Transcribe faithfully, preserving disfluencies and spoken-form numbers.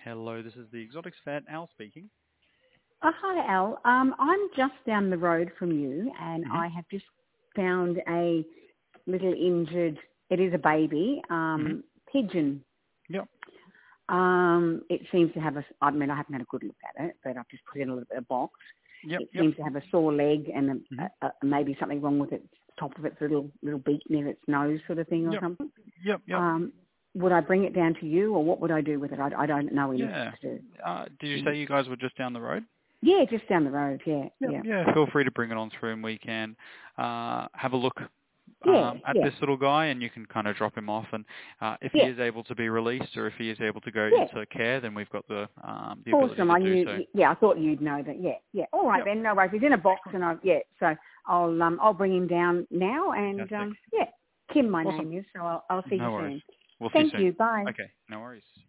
Hello, this is the Exotics Vet, Al speaking. Oh, hi, Al. Um, I'm just down the road from you, and Mm-hmm. I have just found a little injured, it is a baby, um, Mm-hmm. pigeon. Yep. Um, it seems to have a, I mean, I haven't had a good look at it, but I've just put it in a little bit of box. Yep. It Yep. seems to have a sore leg and a, Mm-hmm. a, a, maybe something wrong with its top of its little little beak near its nose sort of thing or Yep. something. Yep. Yep. Um, would I bring it down to you, or what would I do with it? I, I don't know enough Yeah. to. Uh, did you say you guys were just down the road? Yeah, just down the road. Yeah, Yep. yeah, Yeah. Feel free to bring it on through, and we can uh, have a look yeah, um, at yeah, this little guy, and you can kind of drop him off. And uh, if he yeah, is able to be released, or if he is able to go yeah. into care, then we've got the um, the ability Awesome. to I do knew. so. Yeah, I thought you'd know that. Yeah, yeah. All right Yep. then. No worries. He's in a box, Excellent. and I yeah. So I'll um I'll bring him down now, and Fantastic. um yeah, Kim, my Awesome. name is. So I'll I'll see you No worries. soon. We'll see you Thank soon. you. Bye. Okay. No worries.